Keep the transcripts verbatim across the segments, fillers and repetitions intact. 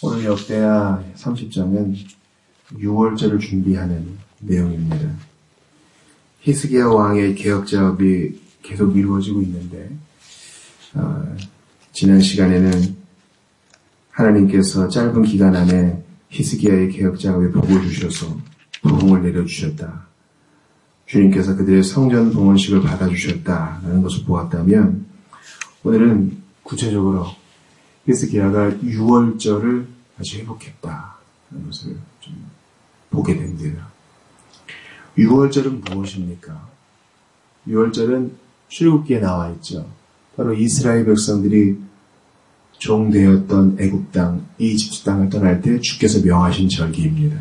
오늘 역대하 삼십 장은 유월절을 준비하는 내용입니다. 히스기야 왕의 개혁 작업이 계속 이루어지고 있는데 어, 지난 시간에는 하나님께서 짧은 기간 안에 히스기야의 개혁 작업에 복을 주셔서 부흥을 내려주셨다. 주님께서 그들의 성전 봉헌식을 받아주셨다라는 것을 보았다면 오늘은 구체적으로 히스기야가 유월절을 다시 회복했다는 것을 좀 보게 됩니다. 유월절은 무엇입니까? 유월절은 출애굽기에 나와 있죠. 바로 이스라엘 백성들이 종되었던 애굽 땅, 이집트 땅을 떠날 때 주께서 명하신 절기입니다.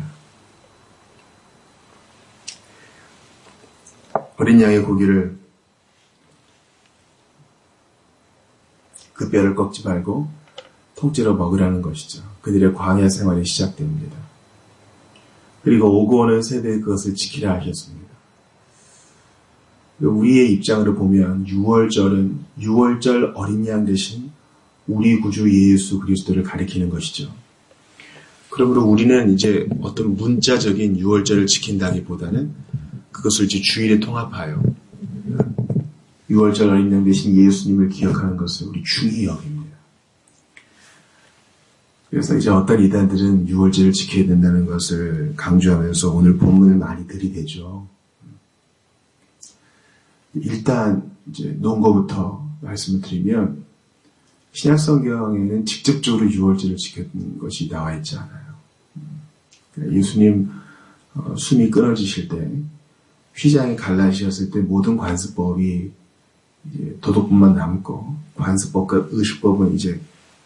어린 양의 고기를 그 뼈를 꺾지 말고 통째로 먹으라는 것이죠. 그들의 광야 생활이 시작됩니다. 그리고 오고 오는 세대에 그것을 지키라 하셨습니다. 우리의 입장으로 보면 유월절은 유월절 어린 양 대신 우리 구주 예수 그리스도를 가리키는 것이죠. 그러므로 우리는 이제 어떤 문자적인 유월절을 지킨다기보다는 그것을 이제 주일에 통합하여 유월절 어린 양 대신 예수님을 기억하는 것을 우리 중히 여깁니다. 그래서 이제 어떤 이단들은 유월절을 지켜야 된다는 것을 강조하면서 오늘 본문을 많이 들이대죠. 일단 이제 논거부터 말씀을 드리면 신약 성경에는 직접적으로 유월절을 지켰던 것이 나와 있지 않아요. 예수님 숨이 끊어지실 때 휘장이 갈라지셨을 때 모든 관습법이 이제 도덕법만 남고 관습법과 의식법은 이제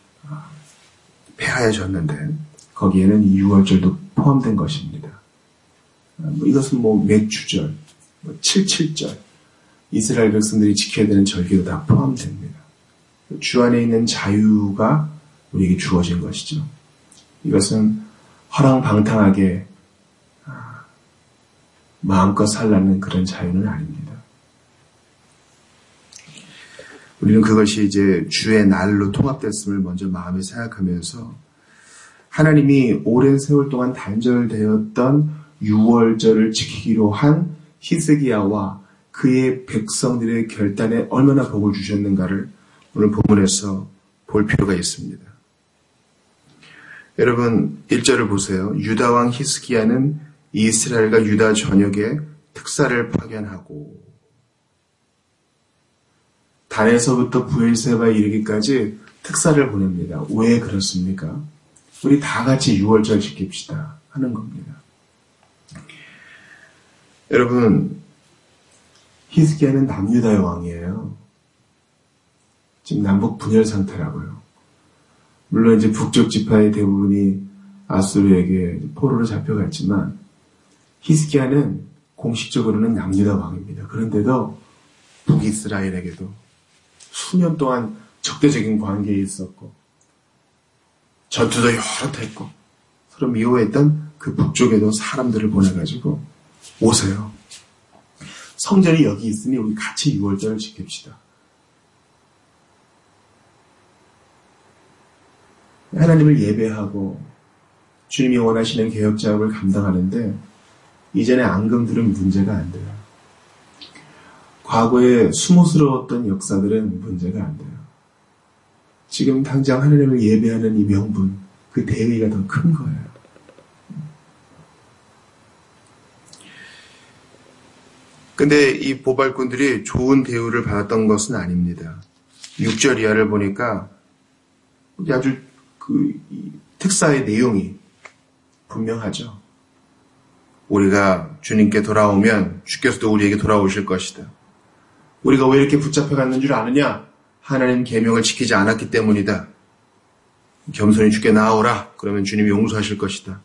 폐하여졌는데 거기에는 이 유월절도 포함된 것입니다. 뭐 이것은 뭐 맥주절, 뭐 칠칠절, 이스라엘 백성들이 지켜야 되는 절기도 다 포함됩니다. 주 안에 있는 자유가 우리에게 주어진 것이죠. 이것은 허랑방탕하게 마음껏 살라는 그런 자유는 아닙니다. 우리는 그것이 이제 주의 날로 통합됐음을 먼저 마음에 생각하면서 하나님이 오랜 세월 동안 단절되었던 유월절을 지키기로 한 히스기야와 그의 백성들의 결단에 얼마나 복을 주셨는가를 오늘 본문에서 볼 필요가 있습니다. 여러분 일 절을 보세요. 유다 왕 히스기야는 이스라엘과 유다 전역에 특사를 파견하고 단에서부터 브엘세바에 이르기까지 특사를 보냅니다. 왜 그렇습니까? 우리 다 같이 유월절 지킵시다 하는 겁니다. 여러분 히스기야는 남유다의 왕이에요. 지금 남북 분열 상태라고요. 물론 이제 북쪽 지파의 대부분이 아수르에게 포로로 잡혀갔지만 히스기야는 공식적으로는 남유다 왕입니다. 그런데도 북이스라엘에게도 수년 동안 적대적인 관계에 있었고 전투도 여러 했고 서로 미워했던 그 북쪽에도 사람들을 보내가지고 오세요. 성전이 여기 있으니 우리 같이 유월절을 지킵시다. 하나님을 예배하고 주님이 원하시는 개혁 작업을 감당하는데 이전의 앙금들은 문제가 안 돼요. 과거에 수모스러웠던 역사들은 문제가 안 돼요. 지금 당장 하나님을 예배하는 이 명분, 그 대의가 더 큰 거예요. 근데 이 보발꾼들이 좋은 대우를 받았던 것은 아닙니다. 육 절 이하를 보니까 아주 그 특사의 내용이 분명하죠. 우리가 주님께 돌아오면 주께서도 우리에게 돌아오실 것이다. 우리가 왜 이렇게 붙잡혀갔는 줄 아느냐? 하나님 계명을 지키지 않았기 때문이다. 겸손히 주께 나아오라. 그러면 주님이 용서하실 것이다.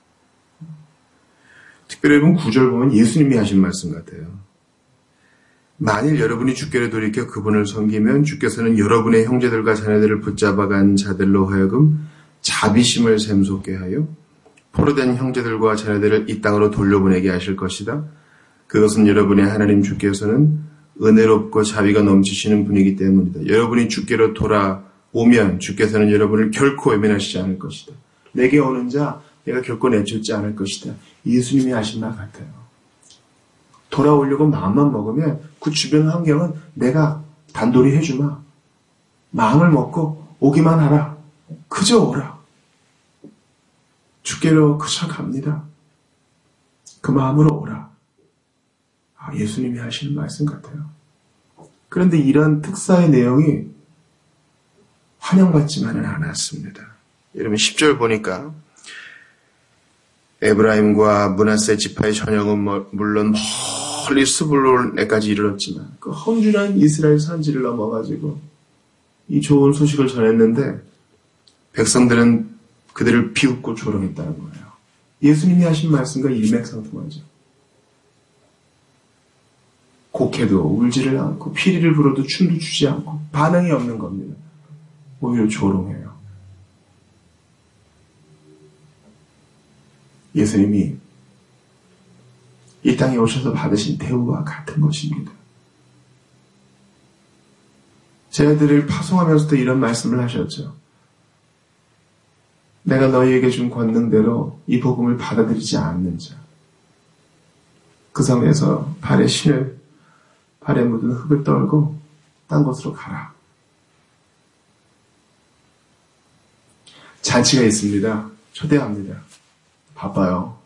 특별히 여러분 구 절 보면 예수님이 하신 말씀 같아요. 만일 여러분이 주께를 돌이켜 그분을 섬기면 주께서는 여러분의 형제들과 자녀들을 붙잡아간 자들로 하여금 자비심을 샘솟게 하여 포로된 형제들과 자녀들을 이 땅으로 돌려보내게 하실 것이다. 그것은 여러분의 하나님 주께서는 은혜롭고 자비가 넘치시는 분이기 때문이다. 여러분이 주께로 돌아오면 주께서는 여러분을 결코 외면하시지 않을 것이다. 내게 오는 자 내가 결코 내쫓지 않을 것이다. 예수님이 하신 말 같아요. 돌아오려고 마음만 먹으면 그 주변 환경은 내가 단돌이 해주마. 마음을 먹고 오기만 하라. 그저 오라. 주께로 그저 갑니다. 그 마음으로 오라. 아, 예수님이 하시는 말씀 같아요. 그런데 이런 특사의 내용이 환영받지만은 않았습니다. 여러분 십 절 보니까 에브라임과 므낫세 지파의 전역은 물론 멀리 스불론에까지 이르렀지만 그 험준한 이스라엘 산지를 넘어가지고 이 좋은 소식을 전했는데 백성들은 그들을 비웃고 조롱했다는 거예요. 예수님이 하신 말씀과 일맥상통하죠. 곡해도 울지를 않고 피리를 불어도 춤도 추지 않고 반응이 없는 겁니다. 오히려 조롱해요. 예수님이 이 땅에 오셔서 받으신 대우와 같은 것입니다. 제자들을 파송하면서도 이런 말씀을 하셨죠. 내가 너희에게 준 권능대로 이 복음을 받아들이지 않는 자. 그 섬에서 발에 신을, 발에 묻은 흙을 떨고 딴 곳으로 가라. 잔치가 있습니다. 초대합니다. 바빠요.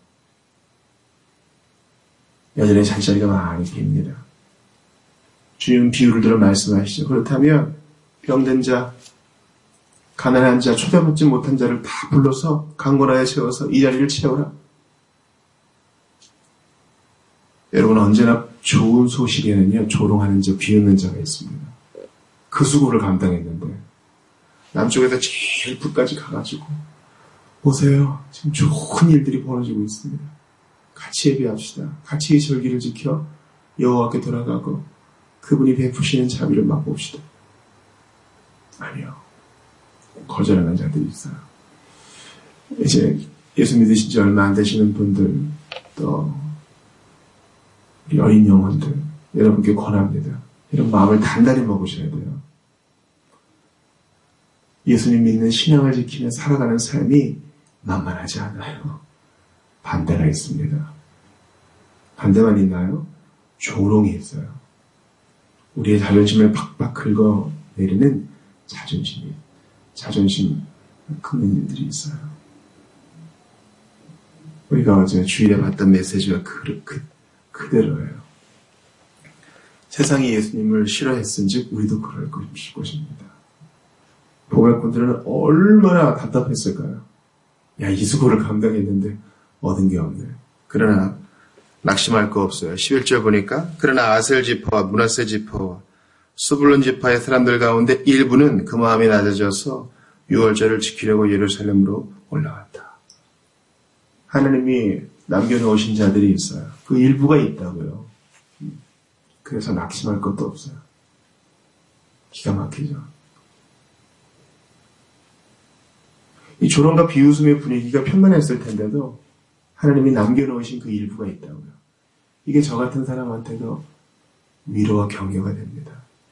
여전히 잔자리가 많이 빕니다. 주님은 비유를 들어 말씀하시죠. 그렇다면 병든 자, 가난한 자, 초대받지 못한 자를 다 불러서 강고라에 세워서 이 자리를 채우라. 여러분 언제나 좋은 소식에는요 조롱하는 자, 비웃는 자가 있습니다. 그 수고를 감당했는데 남쪽에서 제일 끝까지 가가지고 보세요. 지금 좋은 일들이 벌어지고 있습니다. 같이 예배합시다. 같이 이 절기를 지켜 여호와께 돌아가고 그분이 베푸시는 자비를 맛봅시다. 아니요. 거절하는 자들이 있어요. 이제 예수 믿으신 지 얼마 안 되시는 분들, 또 우리 어린 영혼들, 여러분께 권합니다. 이런 마음을 단단히 먹으셔야 돼요. 예수님 믿는 신앙을 지키며 살아가는 삶이 만만하지 않아요. 반대가 있습니다. 반대만 있나요? 조롱이 있어요. 우리의 자존심을 팍팍 긁어내리는 자존심이, 자존심 긁는 일들이 있어요. 우리가 어제 주일에 봤던 메시지가 그, 그, 그대로예요. 세상이 예수님을 싫어했은즉 우리도 그럴 것입니다. 보갈꾼들은 얼마나 답답했을까요? 야, 이 수고를 감당했는데 얻은 게 없네. 그러나 낙심할 거 없어요. 십일 절 보니까 그러나 아셀 지파와 므낫세 지파와 스불론 지파의 사람들 가운데 일부는 그 마음이 낮아져서 유월절을 지키려고 예루살렘으로 올라갔다. 하나님이 남겨놓으신 자들이 있어요. 그 일부가 있다고요. 그래서 낙심할 것도 없어요. 기가 막히죠. 이 조롱과 비웃음의 분위기가 편만했을 텐데도 하나님이 남겨놓으신 그 일부가 있다고요. 이게 저 같은 사람한테도 위로와 격려가 됩니다.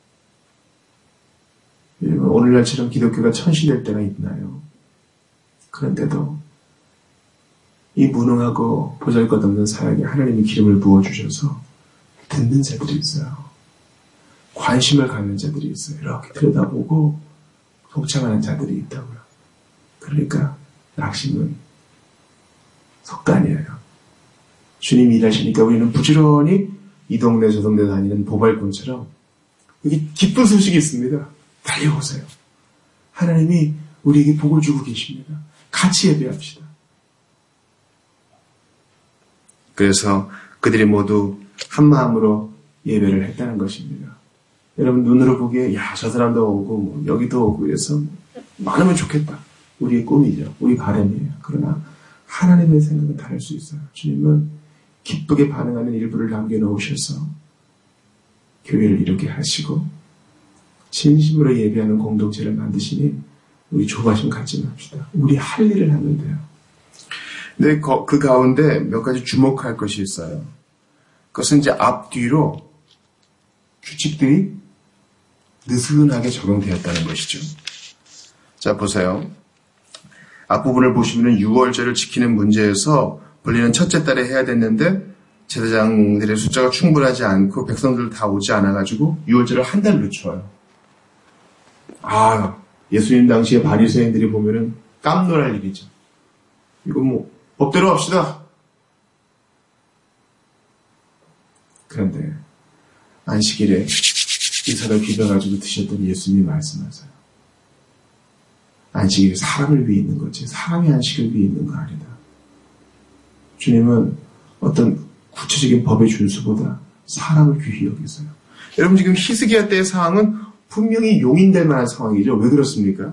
오늘날처럼 기독교가 천시될 때가 있나요? 그런데도 이 무능하고 보잘것없는 사역에 하나님이 기름을 부어주셔서 듣는 자들이 있어요. 관심을 갖는 자들이 있어요. 이렇게 들여다보고 동참하는 자들이 있다고요. 그러니까 낙심은 속단이에요. 주님이 일하시니까 우리는 부지런히 이 동네 저 동네 다니는 보발꾼처럼 여기 기쁜 소식이 있습니다. 달려오세요. 하나님이 우리에게 복을 주고 계십니다. 같이 예배합시다. 그래서 그들이 모두 한 마음으로 예배를 했다는 것입니다. 여러분 눈으로 보기에 야, 저 사람도 오고 뭐 여기도 오고 해서 많으면 좋겠다. 우리의 꿈이죠. 우리 바람이에요. 그러나 하나님의 생각은 다를 수 있어요. 주님은 기쁘게 반응하는 일부를 남겨놓으셔서 교회를 이루게 하시고 진심으로 예배하는 공동체를 만드시니 우리 조바심 갖지 맙시다. 우리 할 일을 하면 돼요. 근데 그 가운데 몇 가지 주목할 것이 있어요. 그것은 이제 앞뒤로 규칙들이 느슨하게 적용되었다는 것이죠. 자, 보세요. 앞부분을 보시면 유월절을 지키는 문제에서 본래는 첫째 달에 해야 됐는데 제사장들의 숫자가 충분하지 않고 백성들 다 오지 않아가지고 유월절을 한 달 늦춰요. 아, 예수님 당시에 바리새인들이 보면은 깜놀할 일이죠. 이거 뭐 법대로 합시다. 그런데 안식일에 이삭을 비벼가지고 드셨던 예수님이 말씀하세요. 안식일이 사람을 위해 있는 거지 사람이 안식을 위해 있는 거 아니다. 주님은 어떤 구체적인 법의 준수보다 사람을 귀히 여기세요. 여러분 지금 히스기야 때의 상황은 분명히 용인될 만한 상황이죠. 왜 그렇습니까?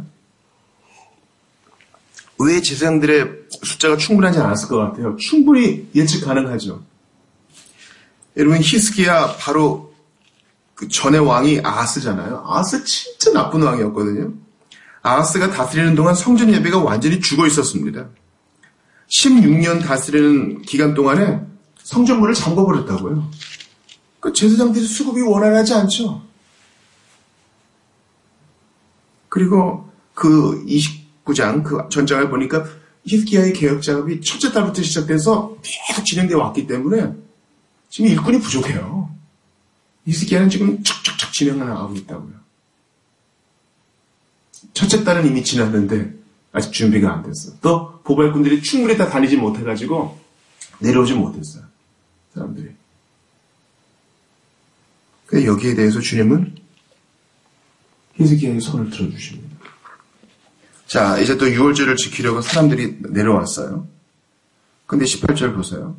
왜 제사장들의 숫자가 충분하지 않았을 것 같아요? 충분히 예측 가능하죠. 여러분 히스기야 바로 그 전의 왕이 아하스잖아요. 아하스 진짜 나쁜 왕이었거든요. 아하스가 다스리는 동안 성전 예배가 완전히 죽어 있었습니다. 십육 년 다스리는 기간 동안에 성전문을 잠궈버렸다고요. 그 제사장들의 수급이 원활하지 않죠. 그리고 그 이십구 장 그 전장을 보니까 히스기야의 개혁 작업이 첫째 달부터 시작돼서 계속 진행되어 왔기 때문에 지금 일꾼이 부족해요. 히스기야는 지금 척척척 진행을 하고 있다고요. 첫째 달은 이미 지났는데 아직 준비가 안 됐어. 또 보발꾼들이 충분히 다 다니지 못해가지고 내려오지 못했어요. 사람들이. 근데 여기에 대해서 주님은 히스기야의 손을 들어주십니다. 자, 이제 또 유월절을 지키려고 사람들이 내려왔어요. 근데 십팔 절 보세요.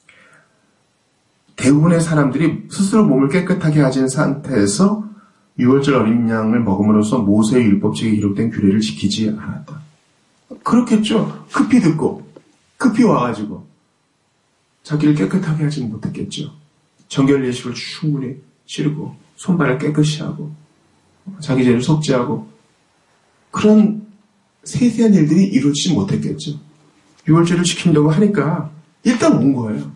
대부분의 사람들이 스스로 몸을 깨끗하게 하진 상태에서 유월절 어린 양을 먹음으로써 모세의 율법책에 기록된 규례를 지키지 않았다. 그렇겠죠. 급히 듣고 급히 와가지고 자기를 깨끗하게 하지 못했겠죠. 정결 예식을 충분히 치르고 손발을 깨끗이 하고 자기 죄를 속죄하고 그런 세세한 일들이 이루어지지 못했겠죠. 유월절을 지킨다고 하니까 일단 온 거예요.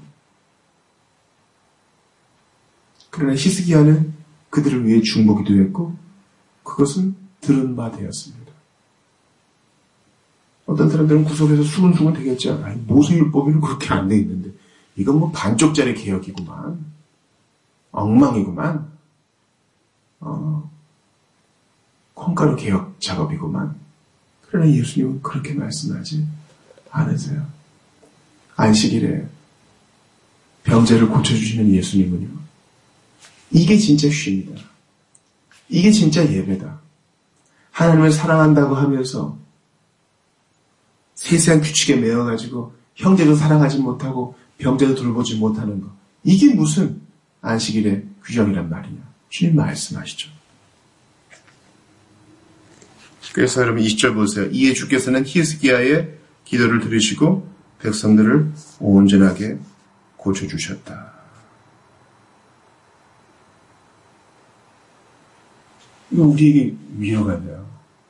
그러나 히스기야는 그들을 위해 중보기도 했고 그것은 들은 바 되었습니다. 어떤 사람들은 구석에서 수근수근 되겠죠. 아니, 모세율법에는 그렇게 안 돼 있는데 이건 뭐 반쪽짜리 개혁이구만. 엉망이구만. 어, 콩가루 개혁 작업이구만. 그러나 예수님은 그렇게 말씀하지 않으세요. 안식일에 병자를 고쳐주시는 예수님은요. 이게 진짜 쉼이다. 이게 진짜 예배다. 하나님을 사랑한다고 하면서 세세한 규칙에 매여가지고 형제도 사랑하지 못하고 병자도 돌보지 못하는 거. 이게 무슨 안식일의 규정이란 말이냐. 주님 말씀하시죠. 그래서 여러분 이십 절 보세요. 이에 주께서는 히스기야의 기도를 들으시고 백성들을 온전하게 고쳐주셨다. 이거 우리에게 위로가 돼요.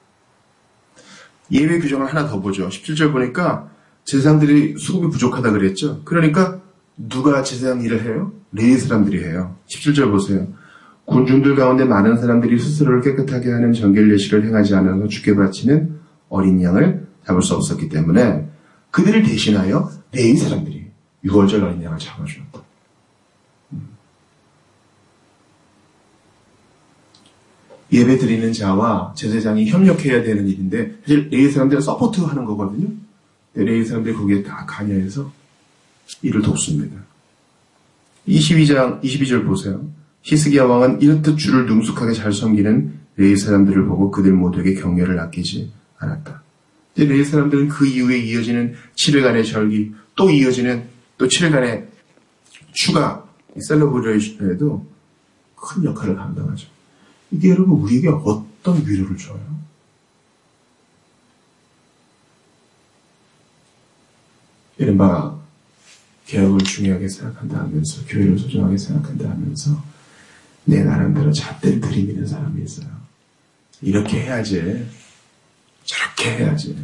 예외 규정을 하나 더 보죠. 십칠 절 보니까 제사장들이 수급이 부족하다 그랬죠. 그러니까 누가 제사장 일을 해요? 레위 사람들이 해요. 십칠 절 보세요. 군중들 가운데 많은 사람들이 스스로를 깨끗하게 하는 정결 예식을 행하지 않아서 주께 바치는 어린 양을 잡을 수 없었기 때문에 그들을 대신하여 레위 사람들이 유월절 어린 양을 잡아주었다. 예배 드리는 자와 제사장이 협력해야 되는 일인데 사실 레위 사람들은 서포트하는 거거든요. 레위 사람들이 거기에 다 관여해서 일을 돕습니다. 이십이 장 이십이 절 보세요. 히스기야 왕은 이렇듯 주를 능숙하게 잘 섬기는 레위 사람들을 보고 그들 모두에게 경외를 아끼지 않았다. 이제 레위 사람들은 그 이후에 이어지는 칠 일간의 절기, 또 이어지는 또 칠 일간의 추가 셀러브레이션에도 큰 역할을 감당하죠. 이게 여러분 우리에게 어떤 위로를 줘요? 이른바 개혁을 중요하게 생각한다 하면서 교회를 소중하게 생각한다 하면서 내 나름대로 잣대를 들이미는 사람이 있어요. 이렇게 해야지. 저렇게 해야지.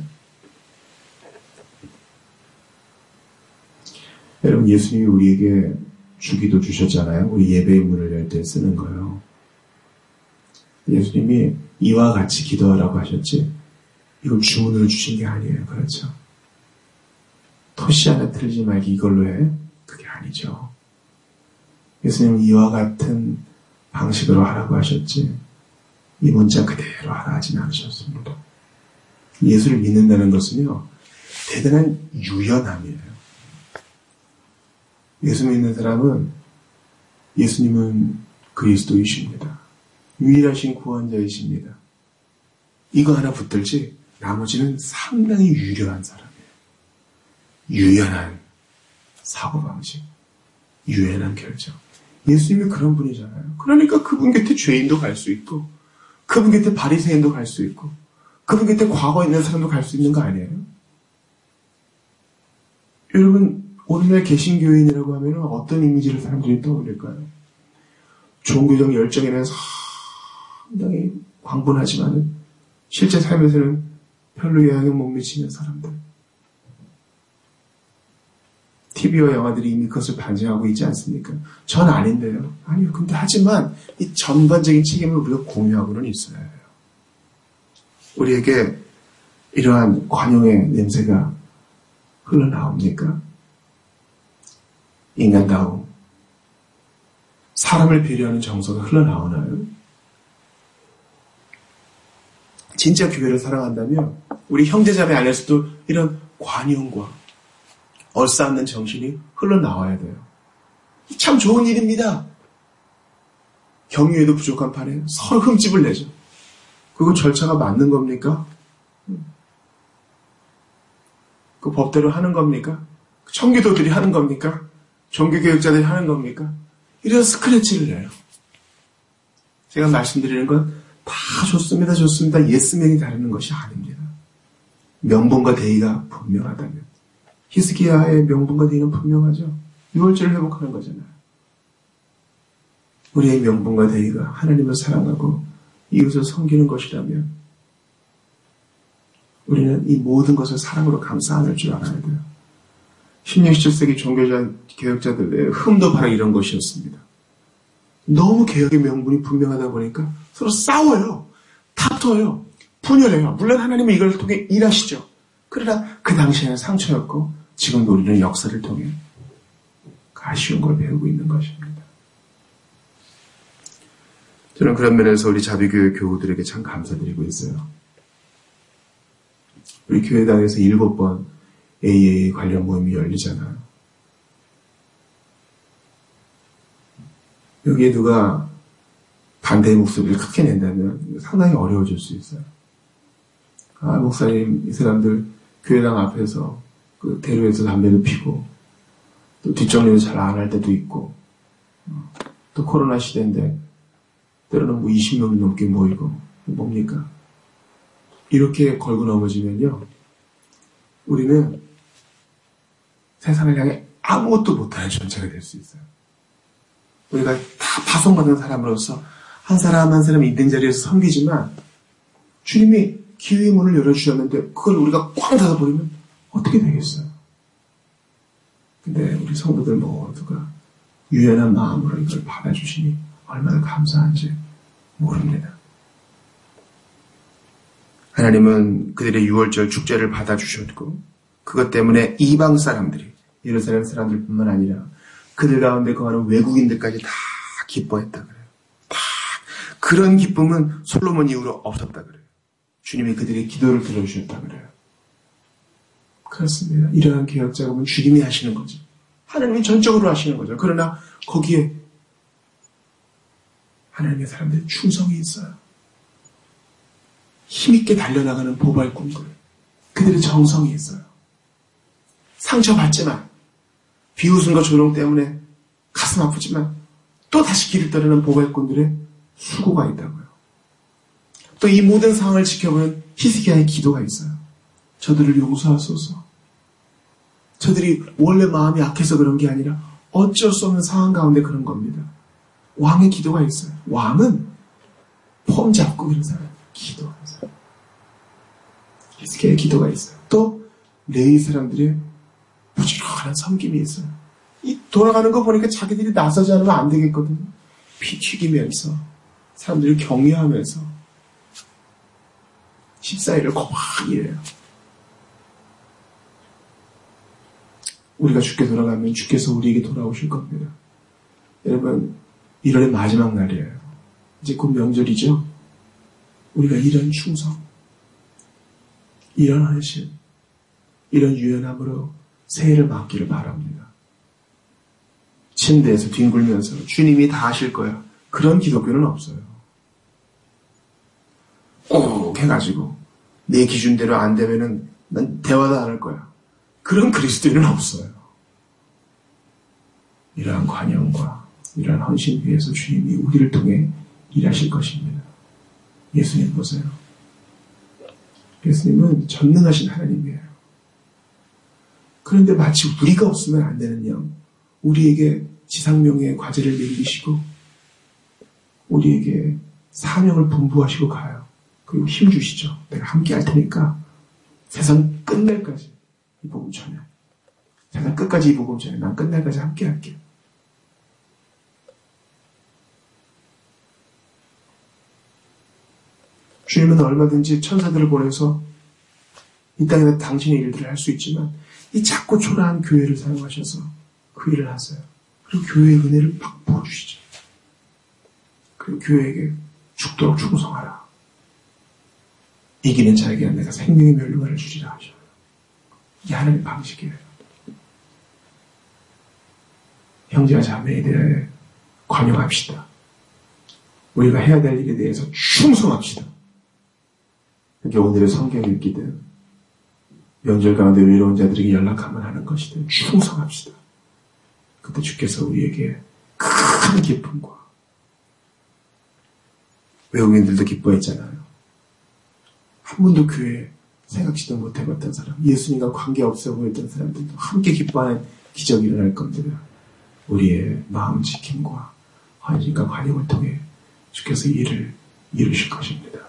여러분 예수님이 우리에게 주기도 주셨잖아요. 우리 예배의 문을 열 때 쓰는 거예요. 예수님이 이와 같이 기도하라고 하셨지 이걸 주문으로 주신 게 아니에요. 그렇죠? 토시 하나 틀리지 말기 이걸로 해? 그게 아니죠. 예수님은 이와 같은 방식으로 하라고 하셨지 이 문자 그대로 하라 하진 않으셨습니다. 예수를 믿는다는 것은요, 대단한 유연함이에요. 예수 믿는 사람은 예수님은 그리스도이십니다. 유일하신 구원자이십니다. 이거 하나 붙들지 나머지는 상당히 유려한 사람이에요. 유연한 사고방식, 유연한 결정. 예수님이 그런 분이잖아요. 그러니까 그분 곁에 죄인도 갈 수 있고 그분 곁에 바리새인도 갈 수 있고 그분 곁에 과거에 있는 사람도 갈 수 있는 거 아니에요? 여러분, 오늘날 개신교인이라고 하면 어떤 이미지를 사람들이 떠올릴까요? 종교적 열정에는 상당히 광분하지만 실제 삶에서는 별로 영향을 못 미치는 사람들. 티비와 영화들이 이미 그것을 반증하고 있지 않습니까? 전 아닌데요. 아니요. 근데 하지만 이 전반적인 책임을 우리가 공유하고는 있어야 해요. 우리에게 이러한 관용의 냄새가 흘러나옵니까? 인간다움, 사람을 배려하는 정서가 흘러나오나요? 진짜 교회를 사랑한다면 우리 형제자매 안에서도 이런 관용과 얼싸안는 정신이 흘러나와야 돼요. 참 좋은 일입니다. 경유에도 부족한 판에 서로 흠집을 내죠. 그거 절차가 맞는 겁니까? 그 법대로 하는 겁니까? 청교도들이 하는 겁니까? 종교교육자들이 하는 겁니까? 이런 스크래치를 내요. 제가 말씀드리는 건 다 좋습니다, 좋습니다. 예스맨이 다루는 것이 아닙니다. 명분과 대의가 분명하다면. 히스기야의 명분과 대의는 분명하죠. 유월절을 회복하는 거잖아요. 우리의 명분과 대의가 하나님을 사랑하고 이웃을 섬기는 것이라면 우리는 이 모든 것을 사랑으로 감싸 안을 줄 알아야 돼요. 십육, 십칠 세기 종교자, 개혁자들의 흠도 바로 이런 것이었습니다. 너무 개혁의 명분이 분명하다 보니까 서로 싸워요. 다퉈요. 분열해요. 물론 하나님은 이걸 통해 일하시죠. 그러나 그 당시에는 상처였고 지금도 우리는 역사를 통해 아쉬운 걸 배우고 있는 것입니다. 저는 그런 면에서 우리 자비교회 교우들에게 참 감사드리고 있어요. 우리 교회당에서 일곱 번 에이에이 관련 모임이 열리잖아요. 여기에 누가 반대의 목소리를 크게 낸다면 상당히 어려워질 수 있어요. 아, 목사님, 이 사람들 교회당 앞에서 그 대로에서 담배도 피고 또 뒷정리도 잘 안 할 때도 있고 또 코로나 시대인데 때로는 뭐 이십 명이 넘게 모이고 뭡니까? 이렇게 걸고 넘어지면요, 우리는 세상을 향해 아무것도 못하는 존재가 될 수 있어요. 우리가 다 파송받은 사람으로서 한 사람 한 사람 있는 자리에서 섬기지만 주님이 기회의 문을 열어주셨는데 그걸 우리가 꽝 닫아버리면 어떻게 되겠어요? 근데 우리 성도들 모두가 유연한 마음으로 이걸 받아주시니 얼마나 감사한지 모릅니다. 하나님은 그들의 유월절 축제를 받아주셨고 그것 때문에 이방 사람들이, 예루살렘 사람들뿐만 아니라 그들 가운데 거하는 외국인들까지 다 기뻐했다 그래요. 다 그런 기쁨은 솔로몬 이후로 없었다 그래요. 주님이 그들의 기도를 들어주셨다 그래요. 그렇습니다. 이러한 개혁 작업은 주님이 하시는 거죠. 하나님이 전적으로 하시는 거죠. 그러나 거기에 하나님의 사람들의 충성이 있어요. 힘있게 달려나가는 보발꾼들, 그들의 정성이 있어요. 상처받지만, 비웃음과 조롱 때문에 가슴 아프지만 또 다시 길을 따르는 보발꾼들의 수고가 있다고요. 또 이 모든 상황을 지켜보는 히스기야의 기도가 있어요. 저들을 용서하소서. 저들이 원래 마음이 약해서 그런 게 아니라 어쩔 수 없는 상황 가운데 그런 겁니다. 왕의 기도가 있어요. 왕은 폼 잡고 그런 사람, 기도하는 사람. 히스기야의 기도가 있어요. 또 레위 사람들의 부지런한 섬김이 있어요. 이 돌아가는 거 보니까 자기들이 나서지 않으면 안 되겠거든요. 피 튀기면서 사람들을 격려하면서 십사 일을 거막 일해요. 우리가 죽게 돌아가면 주께서 우리에게 돌아오실 겁니다. 여러분, 일월의 마지막 날이에요. 이제 곧 명절이죠. 우리가 이런 충성, 이런 헌신, 이런 유연함으로 새해를 맞기를 바랍니다. 침대에서 뒹굴면서 주님이 다 하실 거야. 그런 기독교는 없어요. 꼭 해가지고 내 기준대로 안 되면은 난 대화도 안 할 거야. 그런 그리스도인은 없어요. 이러한 관용과 이러한 헌신 위에서 주님이 우리를 통해 일하실 것입니다. 예수님 보세요. 예수님은 전능하신 하나님이에요. 그런데 마치 우리가 없으면 안 되는 양, 우리에게 지상명예의 과제를 내리시고 우리에게 사명을 분부하시고 가요. 그리고 힘 주시죠. 내가 함께 할 테니까 세상 끝날까지 이 복음 전해. 세상 끝까지 이 복음 전해. 난 끝날까지 함께 할게. 주님은 얼마든지 천사들을 보내서 이 땅에서 당신의 일들을 할 수 있지만 이 작고 초라한 교회를 사용하셔서 그 일을 하세요. 그리고 교회의 은혜를 막 부어주시죠. 그리고 교회에게 죽도록 충성하라. 이기는 자에게 내가 생명의 멸류관을 주리라 하셔요. 이게 하나님의 방식이에요. 형제와 자매에 대해 관용합시다. 우리가 해야 될 일에 대해서 충성합시다. 이렇게 오늘의 성경 읽기든 명절 가운데 외로운 자들에게 연락하면 하는 것이든 충성합시다. 그때 주께서 우리에게 큰 기쁨과 외국인들도 기뻐했잖아요. 한 번도 교회에 생각지도 못해봤던 사람, 예수님과 관계없어 보였던 사람들도 함께 기뻐하는 기적이 일어날 겁니다. 우리의 마음 지킴과 헌신과 관용을 통해 주께서 이 일을 이루실 것입니다.